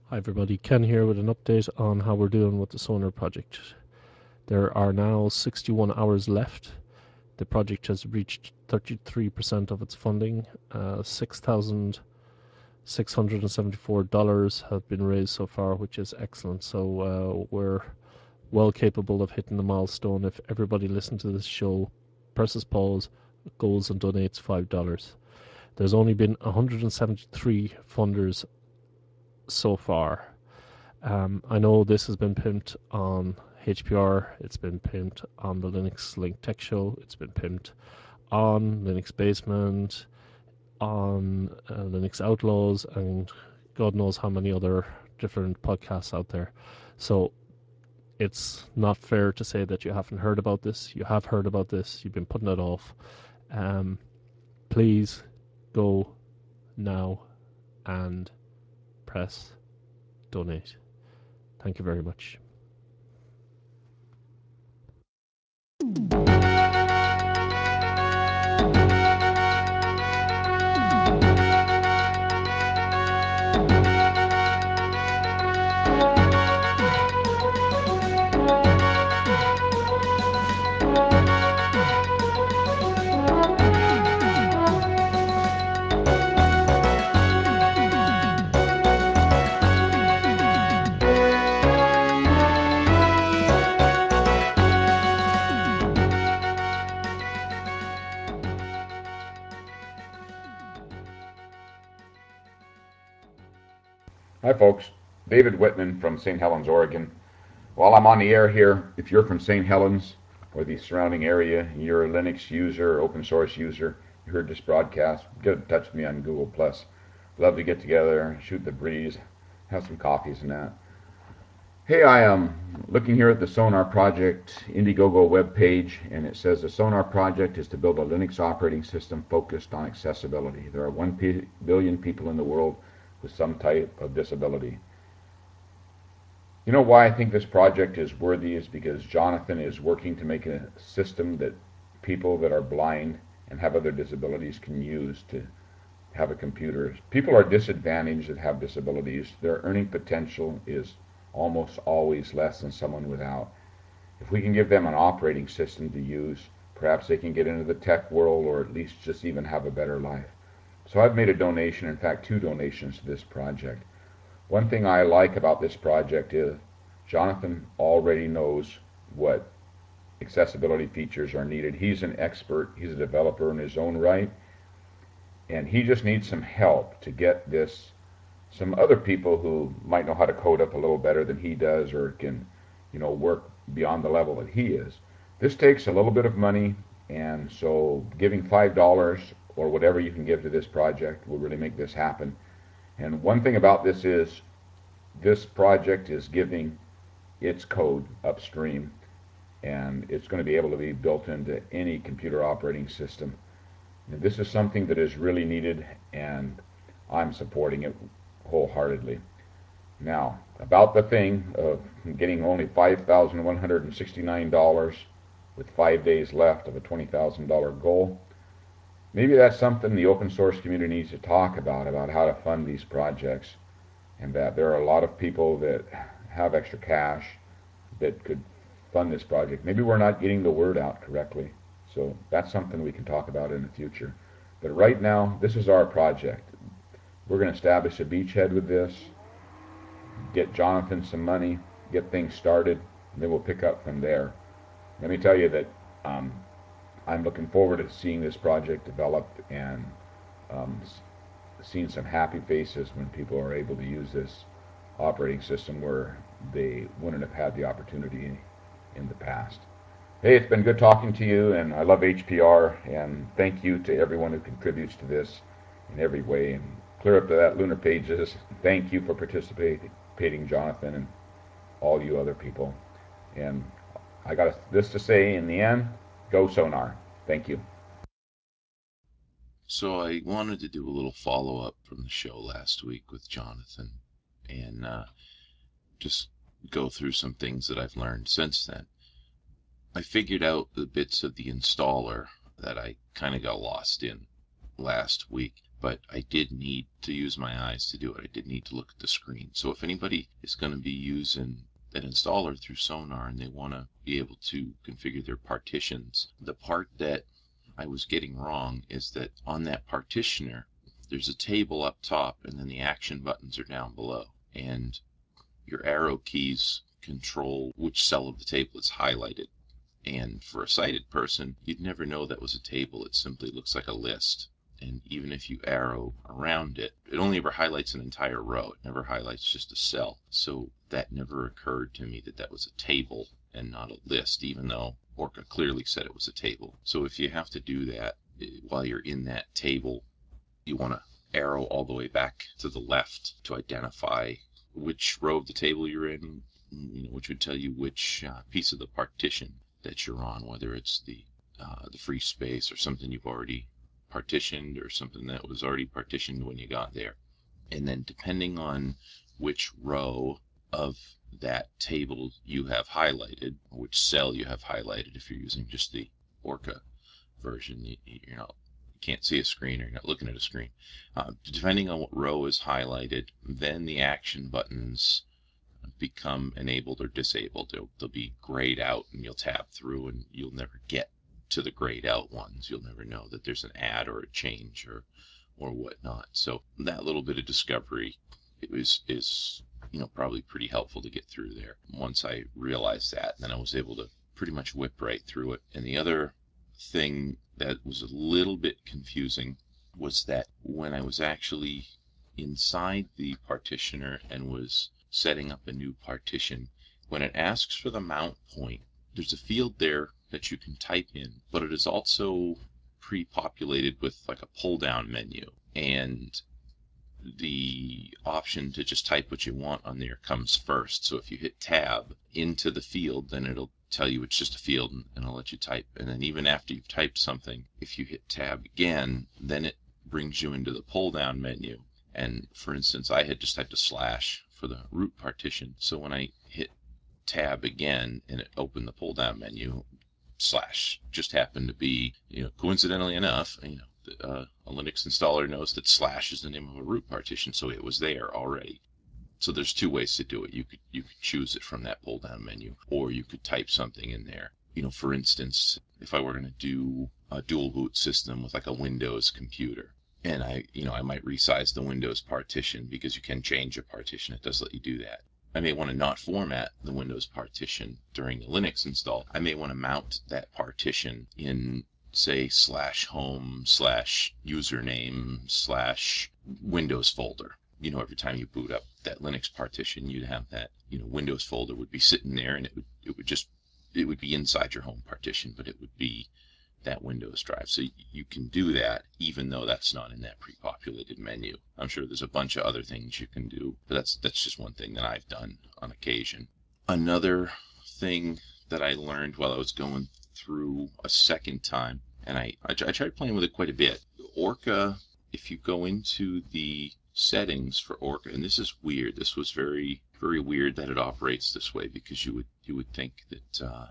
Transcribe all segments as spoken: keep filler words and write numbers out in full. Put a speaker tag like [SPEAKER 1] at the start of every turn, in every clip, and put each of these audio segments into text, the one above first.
[SPEAKER 1] Hi everybody, Ken here with an update on how we're doing with the Sonar project. There are now sixty-one hours left. The project has reached thirty-three percent of its funding. Uh, six thousand six hundred seventy-four dollars have been raised so far, which is excellent. So uh, we're well capable of hitting the milestone if everybody listening to this show, presses pause, goes and donates five dollars. There's only been one hundred seventy-three funders so far. Um, I know this has been pimped on H P R, it's been pimped on the Linux Link Tech Show, it's been pimped on Linux Basement, on uh, Linux Outlaws, and God knows how many other different podcasts out there. So it's not fair to say that you haven't heard about this. You have heard about this, you've been putting it off. Um, please go now and press donate. Thank you very much.
[SPEAKER 2] Hi, folks. David Whitman from Saint Helens, Oregon. While I'm on the air here, if you're from Saint Helens or the surrounding area, you're a Linux user, open source user, you heard this broadcast, get in touch with me on Google Plus. Love to get together, shoot the breeze, have some coffees and that. Hey, I am looking here at the Sonar Project Indiegogo webpage, and it says the Sonar Project is to build a Linux operating system focused on accessibility. There are one billion people in the world with some type of disability. You know why I think this project is worthy is because Jonathan is working to make a system that people that are blind and have other disabilities can use to have a computer. People are disadvantaged that have disabilities. Their earning potential is almost always less than someone without. If we can give them an operating system to use, perhaps they can get into the tech world or at least just even have a better life. So I've made a donation, in fact two donations to this project. One thing I like about this project is Jonathan already knows what accessibility features are needed. He's an expert, he's a developer in his own right, and he just needs some help to get this. Some other people who might know how to code up a little better than he does or can, you know, work beyond the level that he is. This takes a little bit of money, and so giving five dollars or whatever you can give to this project will really make this happen. And one thing about this is this project is giving its code upstream, and it's going to be able to be built into any computer operating system. And this is something that is really needed, and I'm supporting it wholeheartedly. Now, about the thing of getting only five thousand one hundred sixty-nine dollars with five days left of a twenty thousand dollars goal, maybe that's something the open source community needs to talk about, about how to fund these projects, and that there are a lot of people that have extra cash that could fund this project. Maybe we're not getting the word out correctly. So that's something we can talk about in the future. But right now, this is our project. We're going to establish a beachhead with this, get Jonathan some money, get things started, and then we'll pick up from there. Let me tell you that um, I'm looking forward to seeing this project develop and um, seeing some happy faces when people are able to use this operating system where they wouldn't have had the opportunity in the past. Hey, it's been good talking to you, and I love H P R, and thank you to everyone who contributes to this in every way. And clear up to that Lunar Pages. Thank you for participating, Jonathan, and all you other people. And I got this to say in the end, go Sonar. Thank you.
[SPEAKER 3] So I wanted to do a little follow up from the show last week with Jonathan and uh, just go through some things that I've learned since then. I figured out the bits of the installer that I kind of got lost in last week. but I did need to use my eyes to do it. I did need to look at the screen. So if anybody is going to be using an installer through Sonar and they want to be able to configure their partitions, the part that I was getting wrong is that on that partitioner, there's a table up top and then the action buttons are down below. And your arrow keys control which cell of the table is highlighted. And for a sighted person, you'd never know that was a table. It simply looks like a list. And even if you arrow around it, it only ever highlights an entire row. It never highlights just a cell. So that never occurred to me that that was a table and not a list, even though Orca clearly said it was a table. So if you have to do that while you're in that table, you want to arrow all the way back to the left to identify which row of the table you're in, you know, which would tell you which uh, piece of the partition that you're on, whether it's the uh, the free space or something you've already partitioned or something that was already partitioned when you got there. And then depending on which row of that table you have highlighted, or which cell you have highlighted, if you're using just the Orca version, you, you're not, you can't see a screen or you're not looking at a screen. Uh, depending on what row is highlighted, then the action buttons become enabled or disabled. They'll, they'll be grayed out and you'll tab through and you'll never get to the grayed out ones. You'll never know that there's an add or a change or or whatnot. So that little bit of discovery is is you know probably pretty helpful to get through there. Once I realized that, then I was able to pretty much whip right through it. And the other thing that was a little bit confusing was that when I was actually inside the partitioner and was setting up a new partition, when it asks for the mount point, there's a field there that you can type in, but it is also pre-populated with like a pull down menu, and the option to just type what you want on there comes first. So if you hit tab into the field, then it'll tell you it's just a field and it'll let you type. And then even after you've typed something, if you hit tab again, then it brings you into the pull down menu. And for instance, I had just typed a slash for the root partition. So when I hit tab again and it opened the pull down menu, slash just happened to be, you know, coincidentally enough, you know, uh, a Linux installer knows that slash is the name of a root partition, so it was there already. So there's two ways to do it. You could you could choose it from that pull down menu, or you could type something in there. You know, for instance, if I were going to do a dual boot system with like a Windows computer, and I, you know, I might resize the Windows partition because you can change a partition. It does let you do that. I may want to not format the Windows partition during the Linux install. I may want to mount that partition in, say, slash home slash username slash Windows folder. You know, every time you boot up that Linux partition, you'd have that, you know, Windows folder would be sitting there, and it would it would just it would be inside your home partition, but it would be that Windows drive. So you can do that even though that's not in that pre-populated menu. I'm sure there's a bunch of other things you can do, but that's that's just one thing that I've done on occasion. Another thing that I learned while I was going through a second time, and I, I, I tried playing with it quite a bit. Orca, if you go into the settings for Orca, and this is weird, this was very, very weird that it operates this way, because you would you would think that uh,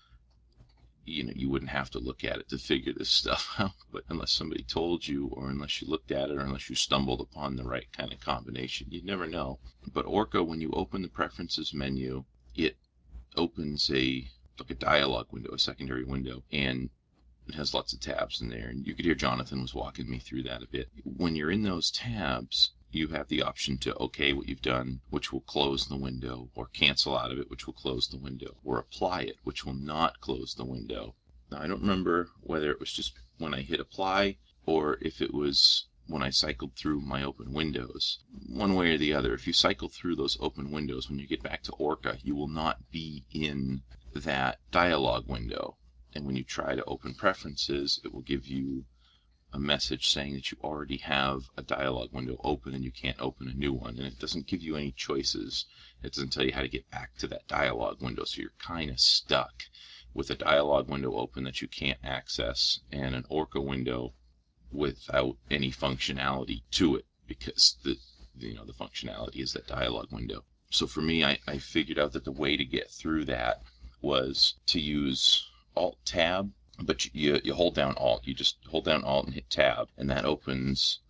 [SPEAKER 3] you know, you wouldn't have to look at it to figure this stuff out, but unless somebody told you, or unless you looked at it, or unless you stumbled upon the right kind of combination, you'd never know. But Orca, when you open the preferences menu, it opens a like a dialog window, a secondary window, and it has lots of tabs in there. And you could hear Jonathan was walking me through that a bit. When you're in those tabs, you have the option to OK what you've done, which will close the window, or cancel out of it, which will close the window, or apply it, which will not close the window. Now, I don't remember whether it was just when I hit apply, or if it was when I cycled through my open windows. One way or the other, if you cycle through those open windows, when you get back to Orca, you will not be in that dialog window. And when you try to open preferences, it will give you a message saying that you already have a dialog window open and you can't open a new one. And it doesn't give you any choices. It doesn't tell you how to get back to that dialog window. So you're kind of stuck with a dialog window open that you can't access, and an Orca window without any functionality to it, because the you know the functionality is that dialog window. So for me, I, I figured out that the way to get through that was to use Alt-Tab, but you, you hold down Alt. You just hold down Alt and hit Tab, and that opens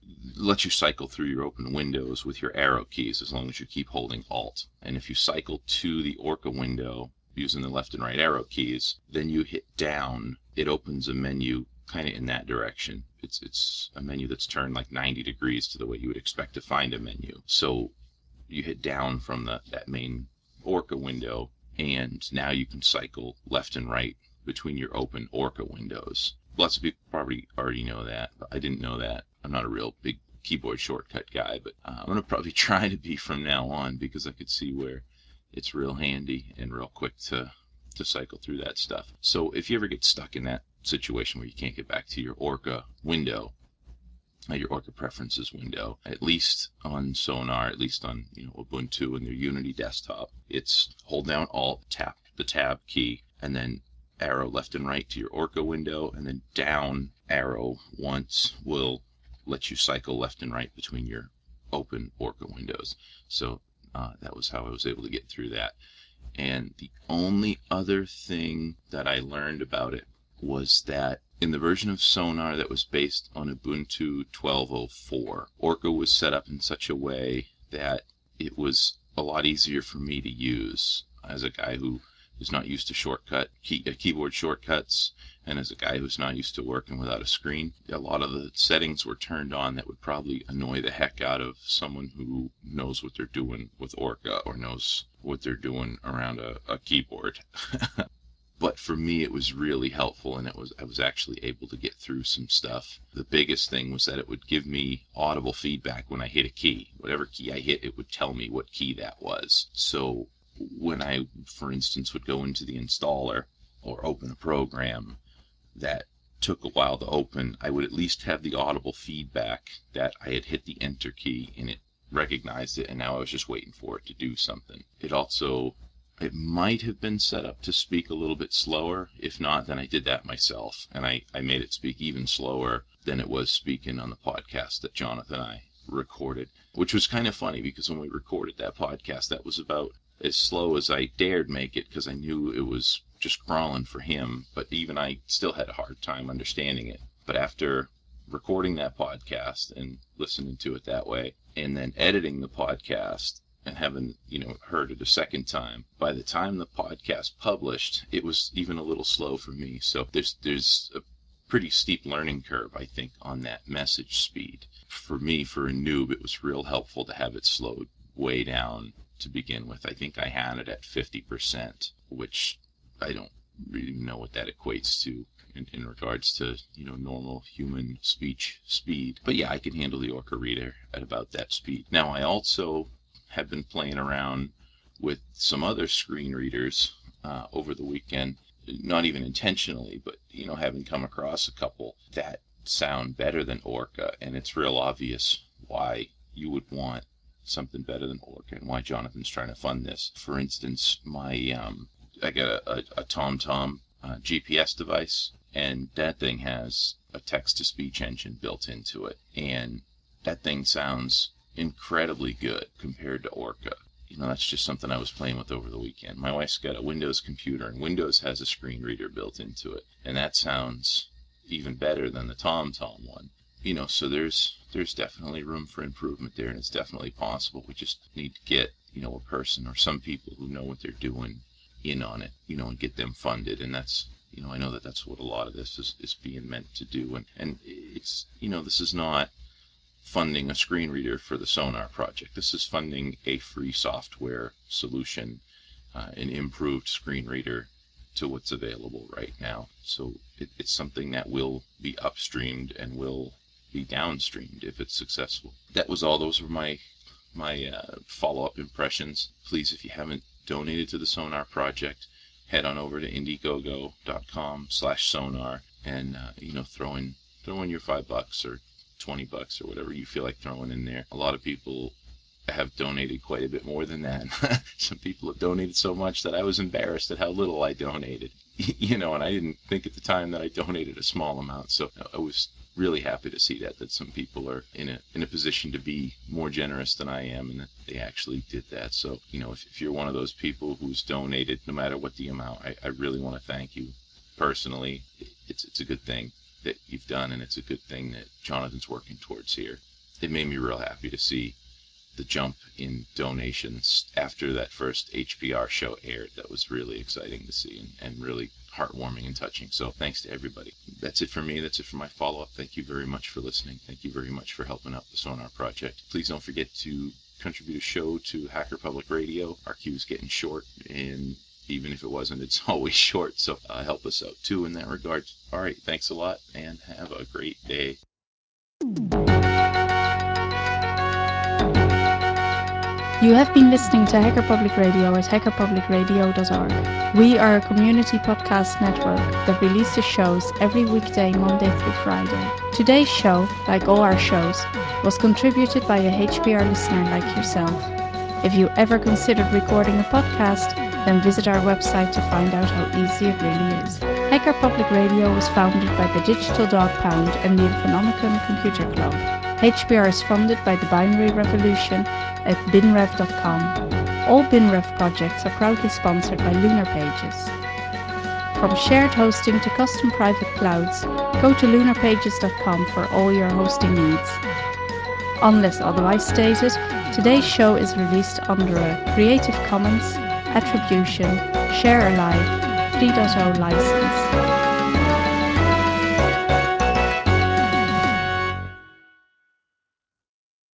[SPEAKER 3] lets you cycle through your open windows with your arrow keys as long as you keep holding Alt. And if you cycle to the Orca window using the left and right arrow keys, then you hit down, it opens a menu kind of in that direction. It's it's a menu that's turned like ninety degrees to the way you would expect to find a menu. So you hit down from the, that main Orca window, and now you can cycle left and right between your open Orca windows. Lots of people probably already know that, but I didn't know that. I'm not a real big keyboard shortcut guy, but uh, I'm going to probably try to be from now on, because I could see where it's real handy and real quick to to cycle through that stuff. So if you ever get stuck in that situation where you can't get back to your Orca window, uh, your Orca preferences window, at least on Sonar, at least on you know Ubuntu and their Unity desktop, it's hold down Alt, tap the Tab key, and then arrow left and right to your Orca window, and then down arrow once will let you cycle left and right between your open Orca windows. So uh, that was how I was able to get through that. And the only other thing that I learned about it was that in the version of Sonar that was based on Ubuntu twelve oh four, Orca was set up in such a way that it was a lot easier for me to use as a guy who is not used to shortcut key, uh, keyboard shortcuts, and as a guy who's not used to working without a screen. A lot of the settings were turned on that would probably annoy the heck out of someone who knows what they're doing with Orca or knows what they're doing around a, a keyboard. But for me, it was really helpful, and it was I was actually able to get through some stuff. The biggest thing was that it would give me audible feedback when I hit a key. Whatever key I hit, it would tell me what key that was. So when I, for instance, would go into the installer or open a program that took a while to open, I would at least have the audible feedback that I had hit the enter key and it recognized it, and now I was just waiting for it to do something. It also It might have been set up to speak a little bit slower. If not, then I did that myself. And I, I made it speak even slower than it was speaking on the podcast that Jonathan and I recorded, which was kind of funny because when we recorded that podcast, that was about as slow as I dared make it because I knew it was just crawling for him. But even I still had a hard time understanding it. But after recording that podcast and listening to it that way, and then editing the podcast, and having you know heard it a second time, by the time the podcast published, it was even a little slow for me. So there's there's a pretty steep learning curve, I think, on that message speed. For me, for a noob, it was real helpful to have it slowed way down to begin with. I think I had it at fifty percent, which I don't really know what that equates to in, in regards to you know normal human speech speed. But yeah, I can handle the Orca reader at about that speed. Now I also have been playing around with some other screen readers uh, over the weekend, not even intentionally, but you know, having come across a couple that sound better than Orca, and it's real obvious why you would want something better than Orca and why Jonathan's trying to fund this. For instance, my um, I got a, a, a TomTom uh, G P S device, and that thing has a text-to-speech engine built into it, and that thing sounds incredibly good compared to Orca. You know, that's just something I was playing with over the weekend. My wife's got a Windows computer, and Windows has a screen reader built into it, and that sounds even better than the TomTom one. You know, so there's there's definitely room for improvement there, and it's definitely possible. We just need to get you know a person or some people who know what they're doing in on it, you know, and get them funded. And that's you know I know that that's what a lot of this is is being meant to do. And and it's you know this is not funding a screen reader for the Sonar project. This is funding a free software solution, uh, an improved screen reader to what's available right now. So it, it's something that will be upstreamed and will be downstreamed if it's successful. That was all. Those were my my uh, follow-up impressions. Please, if you haven't donated to the Sonar project, head on over to indiegogo dot com slash sonar and uh, you know throw in throw in your five bucks or twenty bucks or whatever you feel like throwing in there. A lot of people have donated quite a bit more than that. Some people have donated so much that I was embarrassed at how little I donated. You know, and I didn't think at the time that I donated a small amount. So I was really happy to see that, that some people are in a in a position to be more generous than I am, and that they actually did that. So, you know, if, if you're one of those people who's donated, no matter what the amount, I, I really want to thank you personally. It's, it's a good thing that you've done, and it's a good thing that Jonathan's working towards here. it made me real happy to see the jump in donations after that first H P R show aired. That was really exciting to see, and, and really heartwarming and touching. So thanks to everybody. That's it for me. That's it for my follow-up. Thank you very much for listening. Thank you very much for helping out the Sonar Project. Please don't forget to contribute a show to Hacker Public Radio. Our queue is getting short, and even if it wasn't, it's always short. So uh, help us out too in that regard. All right. Thanks a lot, and have a great day.
[SPEAKER 4] You have been listening to Hacker Public Radio at hacker public radio dot org. We are a community podcast network that releases shows every weekday, Monday through Friday. Today's show, like all our shows, was contributed by a H P R listener like yourself. If you ever considered recording a podcast, then visit our website to find out how easy it really is. Hacker Public Radio was founded by the Digital Dog Pound and the Infonomicon Computer Club. H P R is funded by the Binary Revolution at binrev dot com. All BinRev projects are proudly sponsored by Lunar Pages. From shared hosting to custom private clouds, go to lunar pages dot com for all your hosting needs. Unless otherwise stated, today's show is released under a Creative Commons Attribution Share Alike three point oh license.